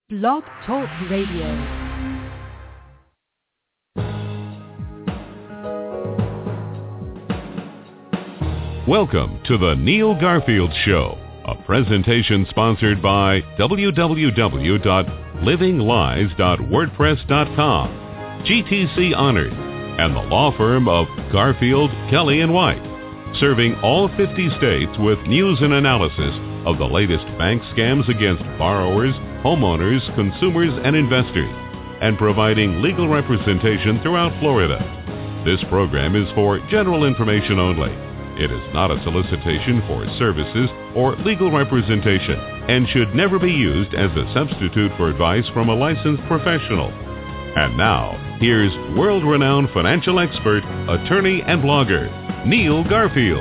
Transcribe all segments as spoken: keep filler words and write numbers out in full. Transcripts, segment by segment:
Blog Talk Radio. Welcome to the Neil Garfield Show, a presentation sponsored by w w w dot living lies dot wordpress dot com, G T C Honored, and the law firm of Garfield, Kelly and White, serving all fifty states with news and analysis of the latest bank scams against borrowers, homeowners, consumers, and investors, and providing legal representation throughout Florida. This program is for general information only. It is not a solicitation for services or legal representation and should never be used as a substitute for advice from a licensed professional. And now, here's world-renowned financial expert, attorney, and blogger, Neil Garfield.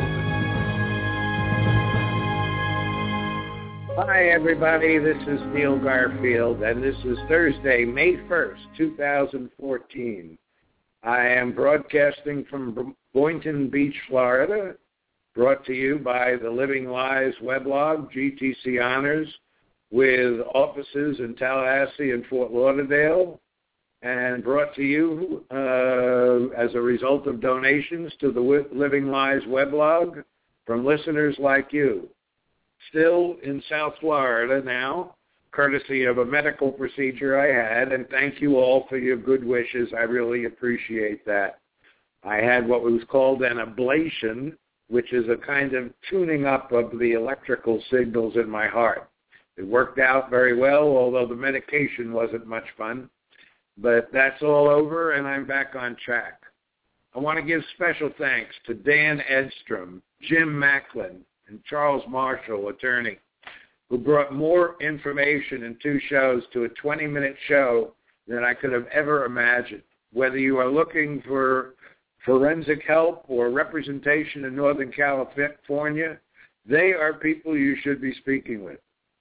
Hi, everybody. This is Neil Garfield, and this is Thursday, May first, two thousand fourteen. I am broadcasting from Boynton Beach, Florida, brought to you by the Living Lies weblog, G T C Honors, with offices in Tallahassee and Fort Lauderdale, and brought to you uh, as a result of donations to the Living Lies weblog from listeners like you. Still in South Florida now, courtesy of a medical procedure I had, and thank you all for your good wishes. I really appreciate that. I had what was called an ablation, which is a kind of tuning up of the electrical signals in my heart. It worked out very well, although the medication wasn't much fun. But that's all over, and I'm back on track. I want to give special thanks to Dan Edstrom, Jim Macklin, and Charles Marshall, attorney, who brought more information in two shows to a twenty-minute show than I could have ever imagined. Whether you are looking for forensic help or representation in Northern California, they are people you should be speaking with.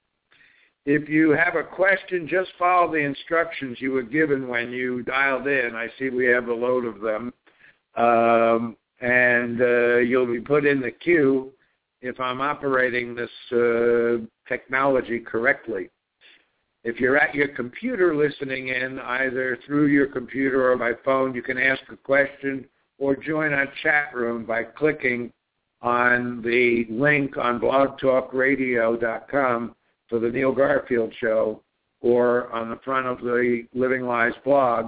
If you have a question, just follow the instructions you were given when you dialed in. I see we have a load of them. Um, and uh, you'll be put in the queue if I'm operating this uh, technology correctly. If you're at your computer listening in, either through your computer or by phone, you can ask a question or join our chat room by clicking on the link on blog talk radio dot com for the Neil Garfield Show, or on the front of the Living Lies blog,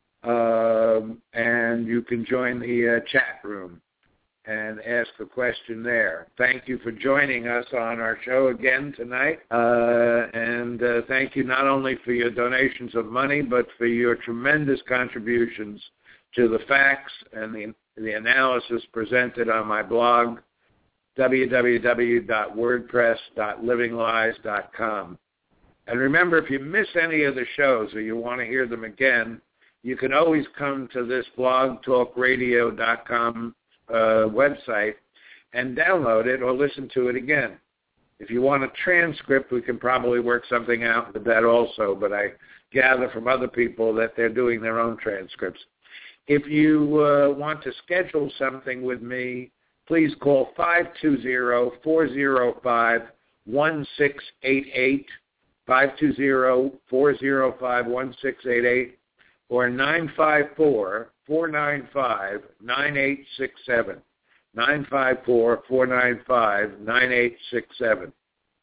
um, and you can join the uh, chat room and ask a question there. Thank you for joining us on our show again tonight, uh, and uh, thank you not only for your donations of money, but for your tremendous contributions to the facts and the, the analysis presented on my blog, w w w dot wordpress dot living lies dot com. And remember, if you miss any of the shows or you want to hear them again, you can always come to this blog talk radio dot com uh, website and download it or listen to it again. If you want a transcript, we can probably work something out with that also, but I gather from other people that they're doing their own transcripts. If you uh, want to schedule something with me, please call five two zero, four zero five, one six eight eight, five two zero, four zero five, one six eight eight, or nine five four, four nine five, nine eight six seven, nine five four, four nine five, nine eight six seven.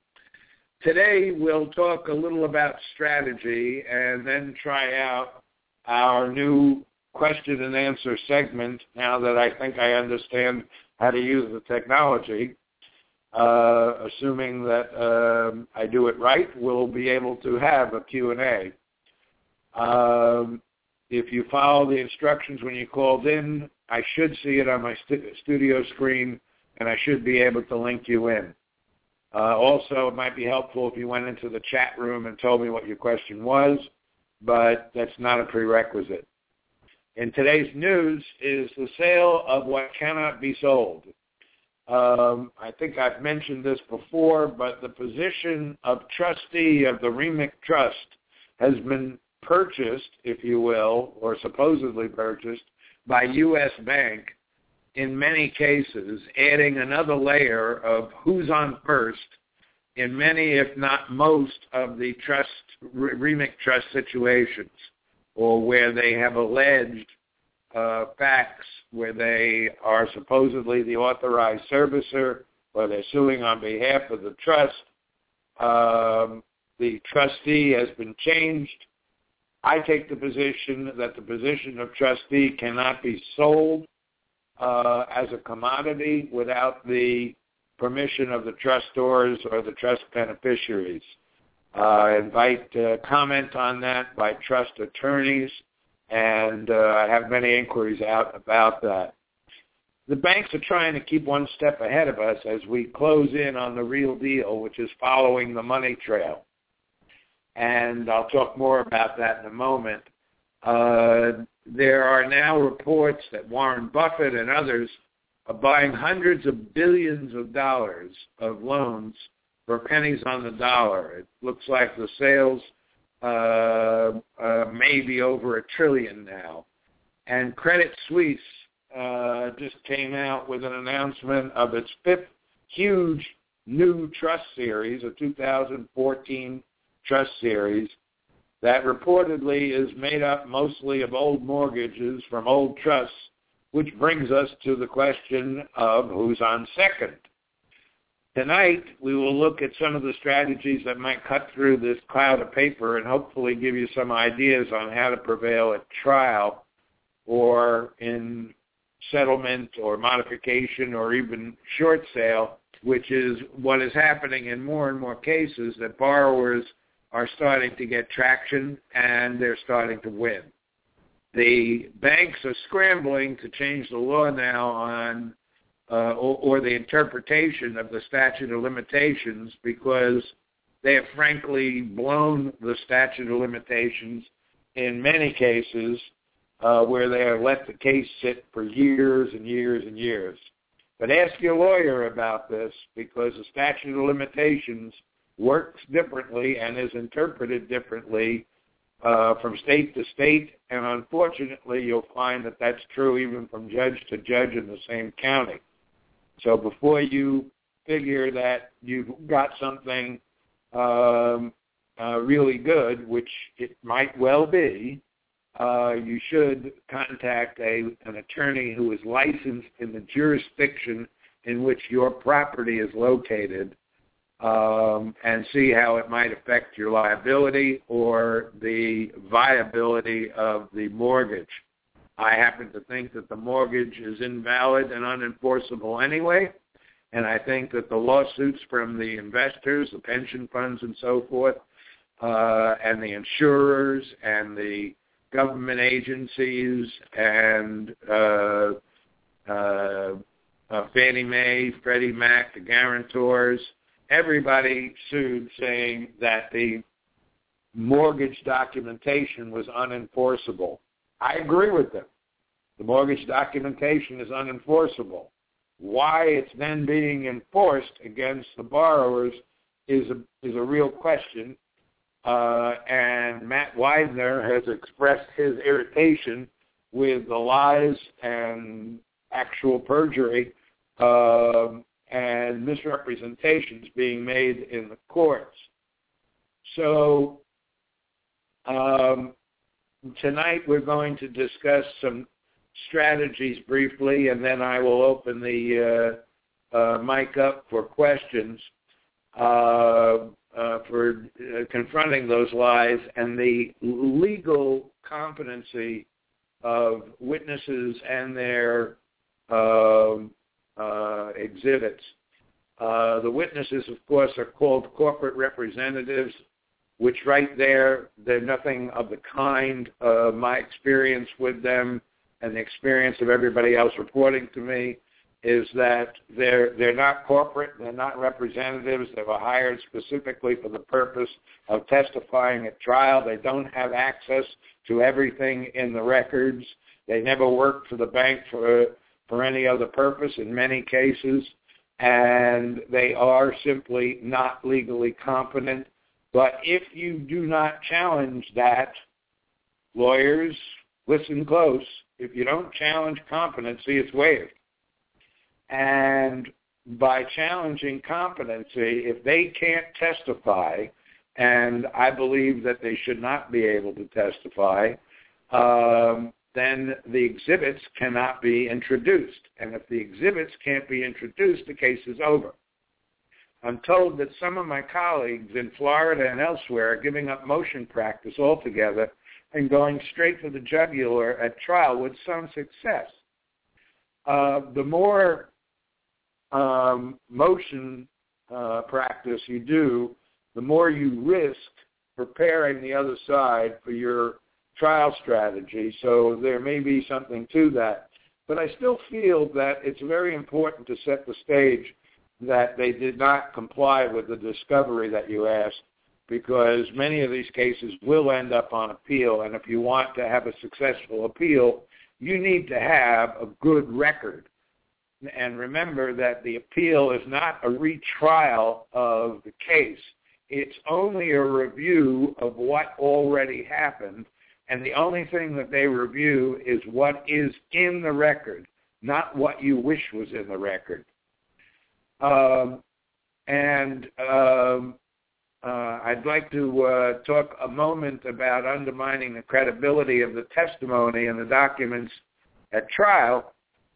Today we'll talk a little about strategy and then try out our new question and answer segment now that I think I understand how to use the technology. Uh, assuming that um, I do it right, we'll be able to have a Q and A. Um, if you follow the instructions when you called in, I should see it on my st- studio screen, and I should be able to link you in. Uh, also, it might be helpful if you went into the chat room and told me what your question was, but that's not a prerequisite. In today's news is the sale of what cannot be sold. Um, I think I've mentioned this before, but the position of trustee of the Remick Trust has been purchased, if you will, or supposedly purchased, by U S Bank in many cases, adding another layer of who's on first in many, if not most, of the trust, REMIC trust situations, or where they have alleged uh, facts where they are supposedly the authorized servicer, or they're suing on behalf of the trust. Um, the trustee has been changed. I take the position that the position of trustee cannot be sold uh, as a commodity without the permission of the trustors or the trust beneficiaries. Uh, I invite uh, comment on that by trust attorneys, and uh, I have many inquiries out about that. The banks are trying to keep one step ahead of us as we close in on the real deal, which is following the money trail. And I'll talk more about that in a moment. Uh, there are now reports that Warren Buffett and others are buying hundreds of billions of dollars of loans for pennies on the dollar. It looks like the sales uh, uh, may be over a trillion now. And Credit Suisse uh, just came out with an announcement of its fifth huge new trust series, a two thousand fourteen trust series, that reportedly is made up mostly of old mortgages from old trusts, which brings us to the question of who's on second. Tonight, we will look at some of the strategies that might cut through this cloud of paper and hopefully give you some ideas on how to prevail at trial or in settlement or modification or even short sale, which is what is happening in more and more cases, that borrowers are starting to get traction and they're starting to win. The banks are scrambling to change the law now on uh, or, or the interpretation of the statute of limitations, because they have frankly blown the statute of limitations in many cases uh, where they have let the case sit for years and years and years. But ask your lawyer about this, because the statute of limitations works differently and is interpreted differently uh, from state to state, and unfortunately you'll find that that's true even from judge to judge in the same county. So before you figure that you've got something um, uh, really good, which it might well be, uh, you should contact a, an attorney who is licensed in the jurisdiction in which your property is located, Um, and see how it might affect your liability or the viability of the mortgage. I happen to think that the mortgage is invalid and unenforceable anyway, and I think that the lawsuits from the investors, the pension funds and so forth, uh, and the insurers and the government agencies and uh, uh, uh, Fannie Mae, Freddie Mac, the guarantors, everybody sued saying that the mortgage documentation was unenforceable. I agree with them. The mortgage documentation is unenforceable. Why it's then being enforced against the borrowers is a, is a real question. Uh, and Matt Widener has expressed his irritation with the lies and actual perjury uh, and misrepresentations being made in the courts. So um, tonight we're going to discuss some strategies briefly, and then I will open the uh, uh, mic up for questions uh, uh, for uh, confronting those lies and the legal competency of witnesses and their uh, Uh, exhibits. Uh, the witnesses, of course, are called corporate representatives, which right there, they're nothing of the kind. Uh, my experience with them and the experience of everybody else reporting to me is that they're they're not corporate, they're not representatives. They were hired specifically for the purpose of testifying at trial. They don't have access to everything in the records. They never worked for the bank for for any other purpose in many cases, and they are simply not legally competent. But if you do not challenge that, lawyers, listen close, if you don't challenge competency, it's waived. And by challenging competency, if they can't testify, and I believe that they should not be able to testify, um, then the exhibits cannot be introduced. And if the exhibits can't be introduced, the case is over. I'm told that some of my colleagues in Florida and elsewhere are giving up motion practice altogether and going straight for the jugular at trial with some success. Uh, the more um, motion uh, practice you do, the more you risk preparing the other side for your trial strategy. So there may be something to that. But I still feel that it's very important to set the stage that they did not comply with the discovery that you asked, because many of these cases will end up on appeal, and if you want to have a successful appeal, you need to have a good record. And remember that the appeal is not a retrial of the case. It's only a review of what already happened, and the only thing that they review is what is in the record, not what you wish was in the record. Um, and um, uh, I'd like to uh, talk a moment about undermining the credibility of the testimony and the documents at trial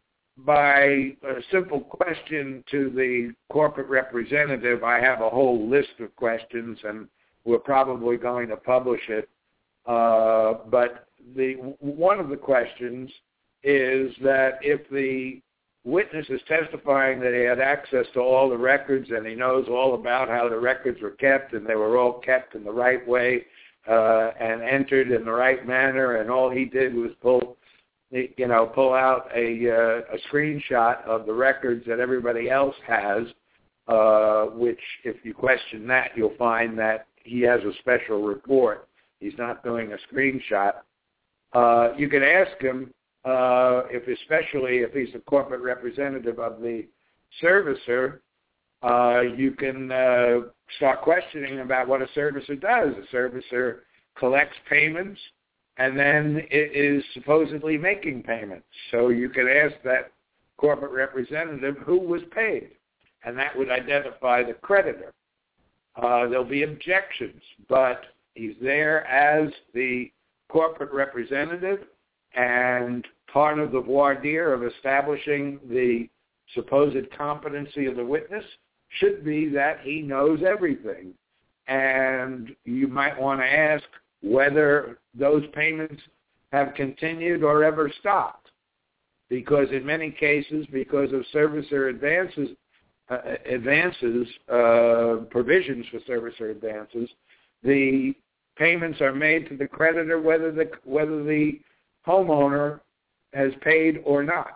by a simple question to the corporate representative. I have a whole list of questions, and we're probably going to publish it. Uh, but the one of the questions is that if the witness is testifying that he had access to all the records and he knows all about how the records were kept and they were all kept in the right way uh, and entered in the right manner, and all he did was pull, you know, pull out a, uh, a screenshot of the records that everybody else has, uh, which if you question that, you'll find that he has a special report. He's not doing a screenshot. Uh, you can ask him, Uh, if especially if he's a corporate representative of the servicer, uh, you can uh, start questioning about what a servicer does. A servicer collects payments and then it is supposedly making payments. So you can ask that corporate representative who was paid, and that would identify the creditor. Uh, there'll be objections, but he's there as the corporate representative, and part of the voir dire of establishing the supposed competency of the witness should be that he knows everything. And you might want to ask whether those payments have continued or ever stopped. Because in many cases, because of servicer advances, uh, advances, uh, provisions for servicer advances, the payments are made to the creditor whether the whether the homeowner has paid or not.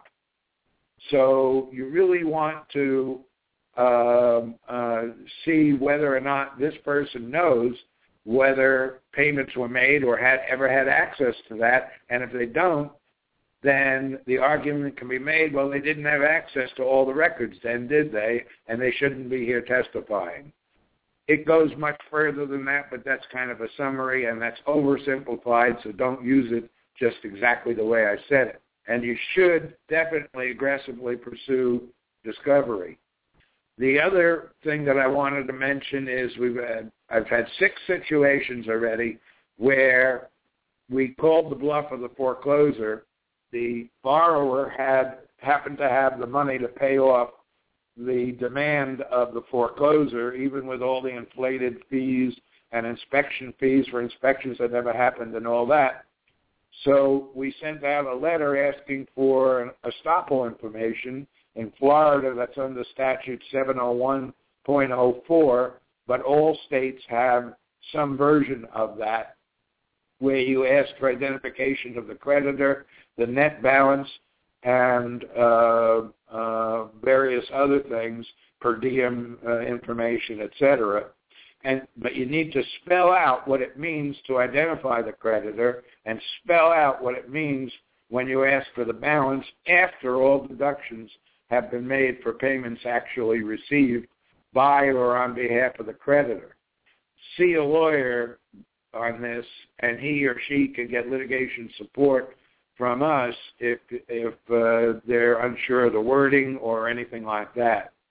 So you really want to uh, uh, see whether or not this person knows whether payments were made or had ever had access to that. And if they don't, then the argument can be made, well, they didn't have access to all the records then, did they? And they shouldn't be here testifying. It goes much further than that, but that's kind of a summary, and that's oversimplified, so don't use it just exactly the way I said it. And you should definitely aggressively pursue discovery. The other thing that I wanted to mention is we've had, I've had six situations already where we called the bluff of the forecloser. The borrower had happened to have the money to pay off the demand of the forecloser, even with all the inflated fees and inspection fees for inspections that never happened and all that. So we sent out a letter asking for estoppel information. In Florida, that's under statute seven oh one point oh four, but all states have some version of that, where you ask for identification of the creditor, the net balance, and uh, uh, various other things, per diem uh, information, et cetera. And, but you need to spell out what it means to identify the creditor and spell out what it means when you ask for the balance after all deductions have been made for payments actually received by or on behalf of the creditor. See a lawyer on this, and he or she can get litigation support from us if if uh, they're unsure of the wording or anything like that.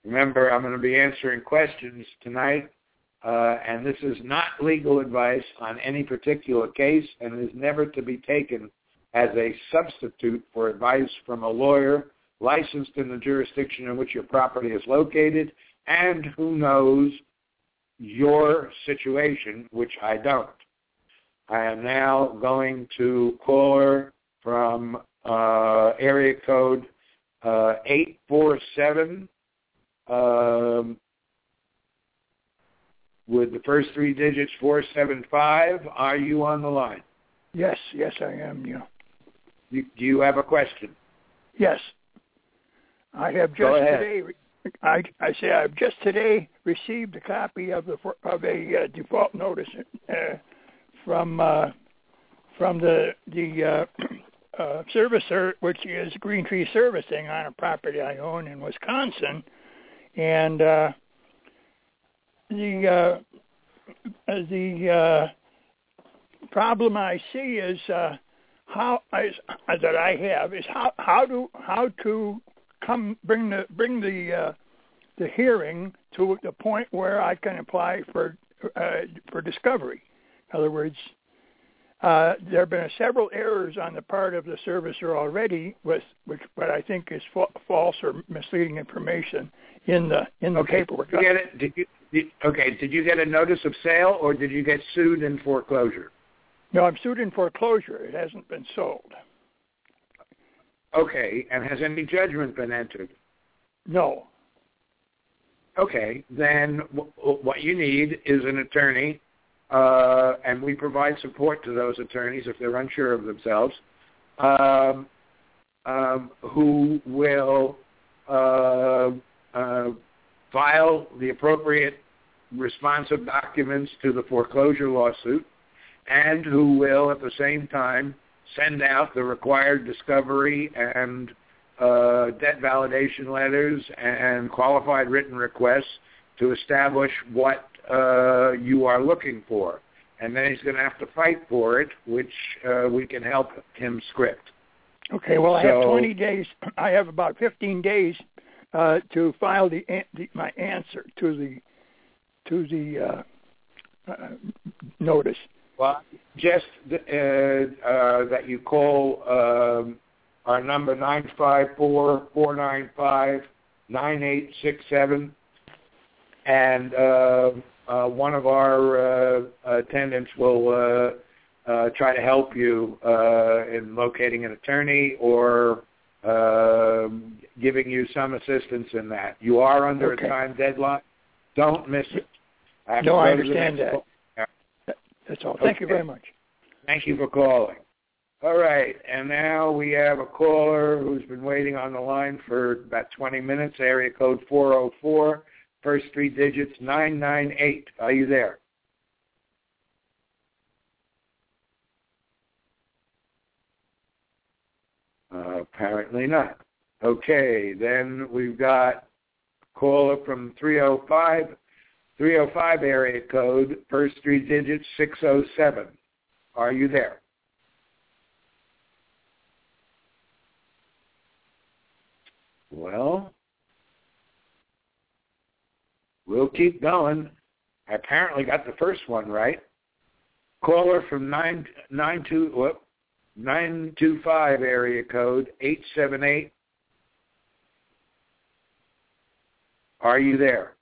Remember, I'm going to be answering questions tonight, uh, and this is not legal advice on any particular case and is never to be taken as a substitute for advice from a lawyer licensed in the jurisdiction in which your property is located and who knows your situation, which I don't. I am now going to caller from uh, area code uh, eight four seven um, with the first three digits four seven five. Are you on the line? Yes, yes, I am. Yeah. You, do you have a question? Yes. I have just Go ahead. today. I I say I've just today received a copy of the of a uh, default notice uh, from uh, from the the uh, uh, servicer, which is Green Tree Servicing, on a property I own in Wisconsin, and uh, the uh, the uh, problem I see is uh, how is, uh, that I have is how how to how to come bring the bring the uh, the hearing to the point where I can apply for uh, for discovery. In other words, uh, there have been several errors on the part of the servicer already, with which what I think is fa- false or misleading information in the in the okay. paperwork. Did you get it? Did you, did, okay. Did you get a notice of sale, or did you get sued in foreclosure? No, I'm sued in foreclosure. It hasn't been sold. Okay, and has any judgment been entered? No. Okay, then w- what you need is an attorney, uh, and we provide support to those attorneys if they're unsure of themselves, um, um, who will uh, uh, file the appropriate responsive documents to the foreclosure lawsuit, and who will at the same time send out the required discovery and uh, debt validation letters and qualified written requests to establish what uh, you are looking for. And then he's going to have to fight for it, which uh, we can help him script. Okay, well, I so, have twenty days. I have about fifteen days uh, to file the, the my answer to the to the uh, uh, notice. Well, just uh, uh, that you call um, our number nine five four, four nine five, nine eight six seven, and uh, uh, one of our uh, attendants will uh, uh, try to help you uh, in locating an attorney or uh, giving you some assistance in that. You are under okay. a time deadline. Don't miss it. I no, I understand that. Call. That's all. Thank okay. you very much. Thank you for calling. All right, and now we have a caller who's been waiting on the line for about twenty minutes, area code four oh four, first three digits nine nine eight. Are you there? Uh, apparently not. Okay, then we've got a caller from three oh five. three oh five area code, first three digits, six oh seven. Are you there? Well, we'll keep going. I apparently got the first one right. Caller from nine nine two whoop, nine two five area code, eight seven eight. Are you there?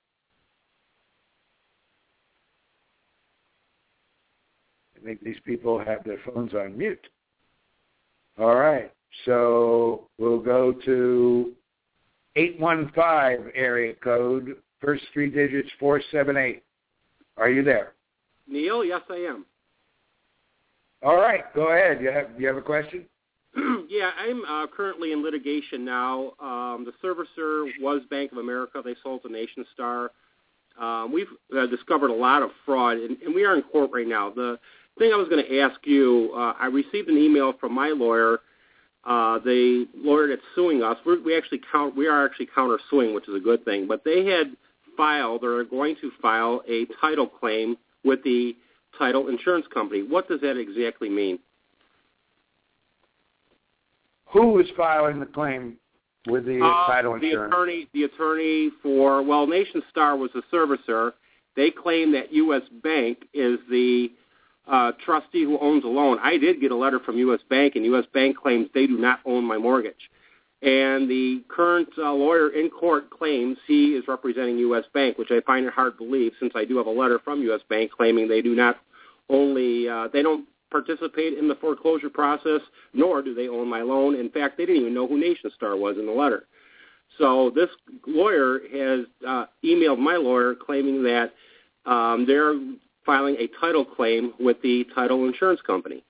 I think these people have their phones on mute. All right, so we'll go to eight one five area code, first three digits, four seven eight. Are you there? Neil, yes, I am. All right, go ahead. You have you have a question? yeah, I'm uh, currently in litigation now. Um, the servicer was Bank of America. They sold to Nation Star. Um, we've uh, discovered a lot of fraud, and, and we are in court right now. The thing I was going to ask you, uh, I received an email from my lawyer, uh, the lawyer that's suing us. We're, we actually count, we are actually counter-suing, which is a good thing. But they had filed or are going to file a title claim with the title insurance company. What does that exactly mean? Who is filing the claim with the uh, title the insurance? attorney, the attorney for, well, Nation Star was the servicer. They claim that U S. Bank is the uh, trustee who owns the loan. I did get a letter from U S. Bank, and U S. Bank claims they do not own my mortgage. And the current uh, lawyer in court claims he is representing U S. Bank, which I find it hard to believe since I do have a letter from U S. Bank claiming they do not only, uh, they don't participate in the foreclosure process, nor do they own my loan. In fact, they didn't even know who Nation Star was in the letter. So this lawyer has uh, emailed my lawyer claiming that um, they're filing a title claim with the title insurance company.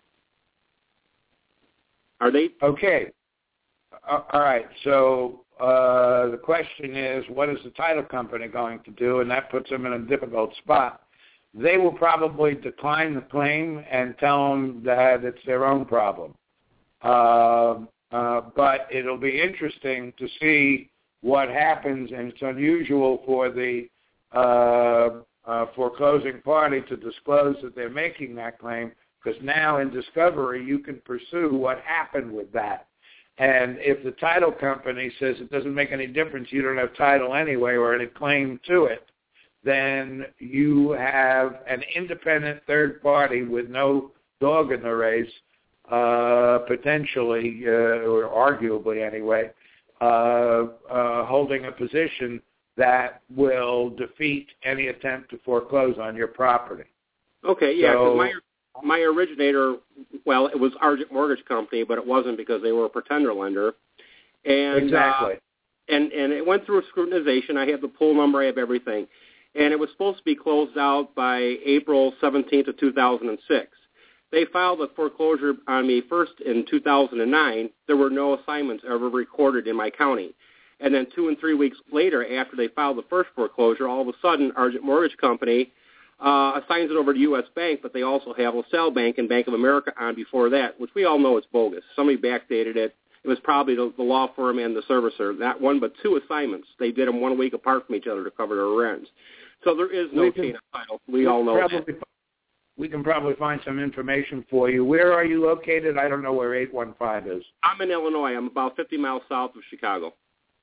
Are they? Okay. Uh, all right. So uh, the question is, what is the title company going to do? And that puts them in a difficult spot. They will probably decline the claim and tell them that it's their own problem. Uh, uh, but it'll be interesting to see what happens, and it's unusual for the uh, uh, foreclosing party to disclose that they're making that claim, because now in discovery you can pursue what happened with that. And if the title company says it doesn't make any difference, you don't have title anyway or any claim to it, then you have an independent third party with no dog in the race, uh, potentially, uh, or arguably anyway, uh, uh, holding a position that will defeat any attempt to foreclose on your property. Okay, yeah, because so, my, my originator, well, it was Argent Mortgage Company, but it wasn't because they were a pretender lender. And, exactly. Uh, and, and it went through a scrutinization. I have the pool number, I have everything. And it was supposed to be closed out by April seventeenth of two thousand six. They filed a foreclosure on me first in two thousand nine. There were no assignments ever recorded in my county. And then two and three weeks later, after they filed the first foreclosure, all of a sudden, Argent Mortgage Company uh, assigns it over to U S. Bank, but they also have LaSalle Bank and Bank of America on before that, which we all know is bogus. Somebody backdated it. It was probably the, the law firm and the servicer. Not one, but two assignments. They did them one week apart from each other to cover their rents. So there is no can, chain of title. We all know probably, that. We can probably find some information for you. Where are you located? I don't know where eight one five is. I'm in Illinois. I'm about fifty miles south of Chicago.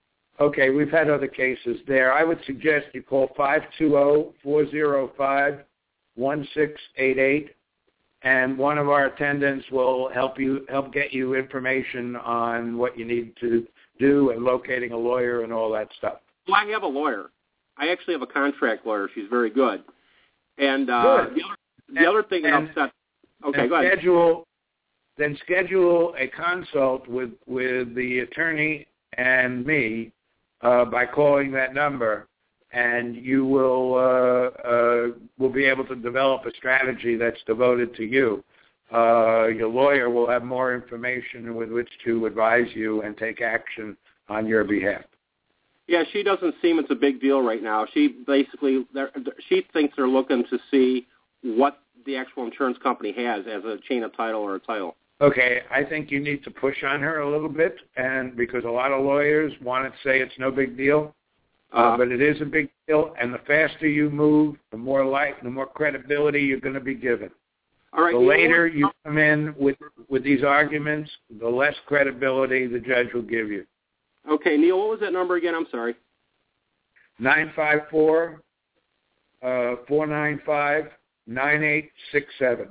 Okay, we've had other cases there. I would suggest you call five two zero, four zero five, one six eight eight, and one of our attendants will help you help get you information on what you need to do and locating a lawyer and all that stuff. Well, I have a lawyer. I actually have a contract lawyer. She's very good. And uh, good. the other the and, other thing that upsets. Okay, go ahead. Schedule, then schedule a consult with with the attorney and me uh, by calling that number, and you will uh, uh, will be able to develop a strategy that's devoted to you. Uh, your lawyer will have more information with which to advise you and take action on your behalf. Yeah, she doesn't seem it's a big deal right now. She basically, she thinks they're looking to see what the actual insurance company has as a chain of title or a title. Okay, I think you need to push on her a little bit, and because a lot of lawyers want to say it's no big deal, uh, uh, but it is a big deal. And the faster you move, the more light, the more credibility you're going to be given. All right. The later you come in with with these arguments, the less credibility the judge will give you. Okay, Neil, what was that number again? I'm sorry. Nine five four, four nine five, nine eight six seven.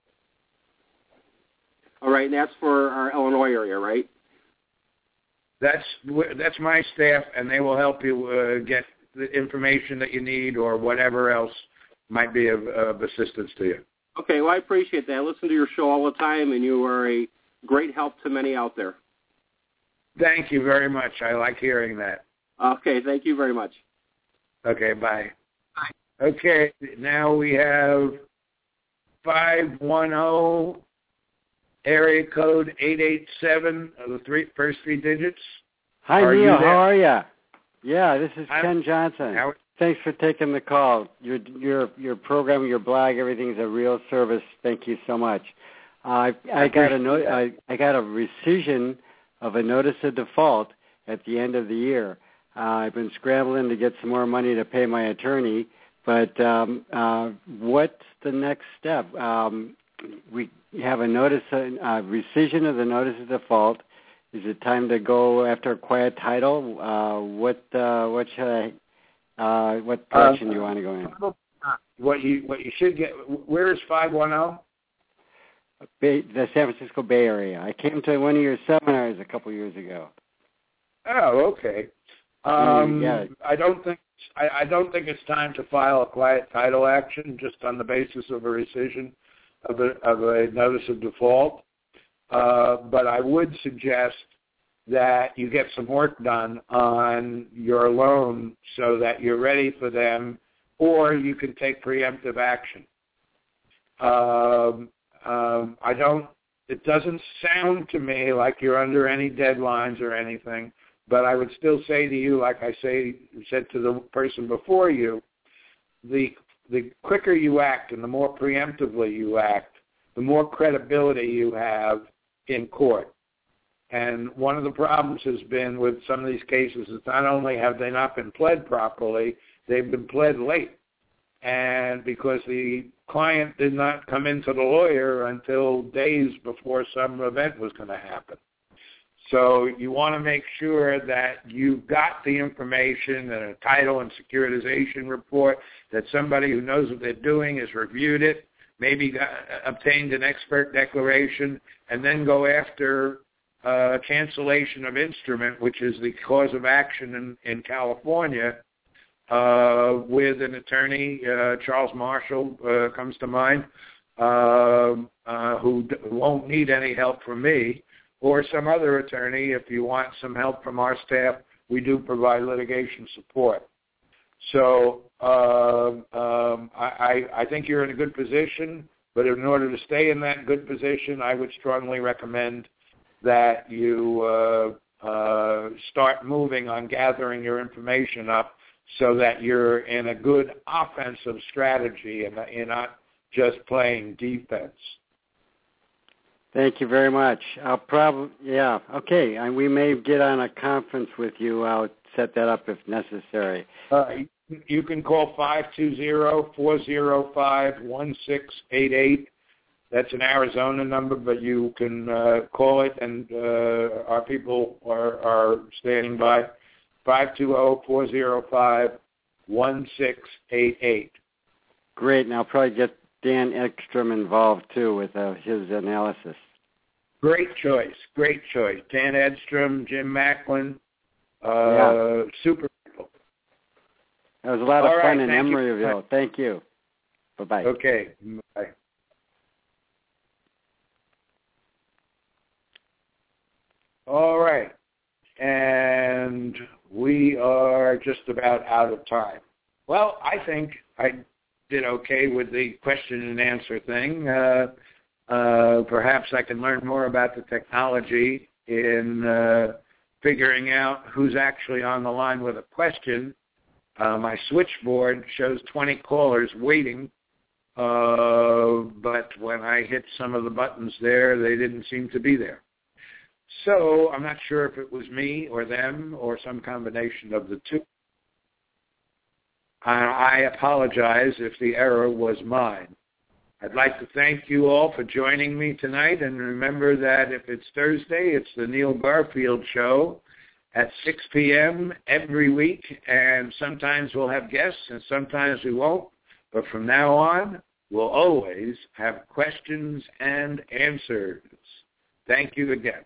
All right, and that's for our Illinois area, right? That's that's my staff, and they will help you uh, get the information that you need or whatever else might be of, of assistance to you. Okay, well, I appreciate that. I listen to your show all the time, and you are a great help to many out there. Thank you very much. I like hearing that. Okay, thank you very much. Okay, bye. Bye. Okay, now we have five one zero, area code eight eight seven, the three, first three digits. Hi, are Neil. How are you? Yeah, this is I'm, Ken Johnson. How, Thanks for taking the call. Your your your program, your blog, everything's a real service. Thank you so much. Uh, I I, I got a no, I, I got a rescission of a notice of default at the end of the year. Uh, I've been scrambling to get some more money to pay my attorney, but um, uh, what's the next step? Um, we have a notice, a uh, rescission of the notice of default. Is it time to go after a quiet title? Uh, what uh, what should I? Uh, what direction uh, do you want to go in? What you what you should get? Where is five one zero? Bay, the San Francisco Bay Area. I came to one of your seminars a couple years ago. Oh, okay. Um, yeah. I don't think I, I don't think it's time to file a quiet title action just on the basis of a rescission of a, of a notice of default. Uh, but I would suggest that you get some work done on your loan so that you're ready for them, or you can take preemptive action. Um, um, I don't. It doesn't sound to me like you're under any deadlines or anything. But I would still say to you, like I say said to the person before you, the the quicker you act and the more preemptively you act, the more credibility you have in court. And one of the problems has been with some of these cases is not only have they not been pled properly, they've been pled late. And because the client did not come into the lawyer until days before some event was going to happen. So you want to make sure that you've got the information and a title and securitization report, that somebody who knows what they're doing has reviewed it, maybe got, obtained an expert declaration, and then go after uh, cancellation of instrument, which is the cause of action in, in California, uh, with an attorney, uh, Charles Marshall uh, comes to mind, uh, uh, who d- won't need any help from me, or some other attorney. If you want some help from our staff, we do provide litigation support. So uh, um, I, I think you're in a good position, but in order to stay in that good position, I would strongly recommend that you uh, uh, start moving on gathering your information up so that you're in a good offensive strategy and you're not just playing defense. Thank you very much. I'll probably, yeah, okay. And we may get on a conference with you. I'll set that up if necessary. Uh, you can call five two zero, four zero five, one six eight eight. That's an Arizona number, but you can uh, call it, and uh, our people are, are standing by. five two zero, four zero five, one six eight eight. Great, and I'll probably get Dan Edstrom involved, too, with uh, his analysis. Great choice. Great choice. Dan Edstrom, Jim Macklin, uh, yeah. super people. That was a lot of All fun right, in thank Emeryville. You. Thank you. Bye-bye. Okay. Bye. All right. And we are just about out of time. Well, I think I did okay with the question and answer thing. Uh, uh, perhaps I can learn more about the technology in uh, figuring out who's actually on the line with a question. Uh, my switchboard shows twenty callers waiting, uh, but when I hit some of the buttons there, they didn't seem to be there. So I'm not sure if it was me or them or some combination of the two. I apologize if the error was mine. I'd like to thank you all for joining me tonight, and remember that if it's Thursday, it's the Neil Garfield Show at six p.m. every week, and sometimes we'll have guests and sometimes we won't, but from now on, we'll always have questions and answers. Thank you again.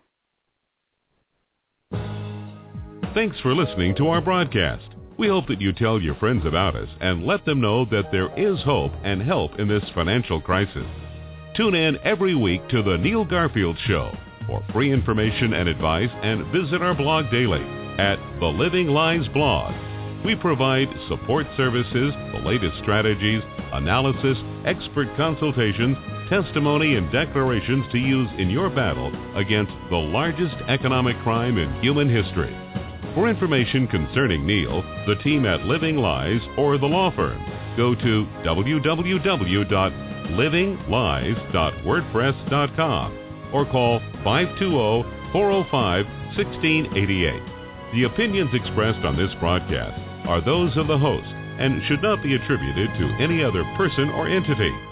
Thanks for listening to our broadcast. We hope that you tell your friends about us and let them know that there is hope and help in this financial crisis. Tune in every week to The Neil Garfield Show for free information and advice, and visit our blog daily at The Living Lies blog. We provide support services, the latest strategies, analysis, expert consultations, testimony, and declarations to use in your battle against the largest economic crime in human history. For information concerning Neil, the team at Living Lies, or the law firm, go to w w w dot living lies dot wordpress dot com or call five two zero, four zero five, one six eight eight. The opinions expressed on this broadcast are those of the host and should not be attributed to any other person or entity.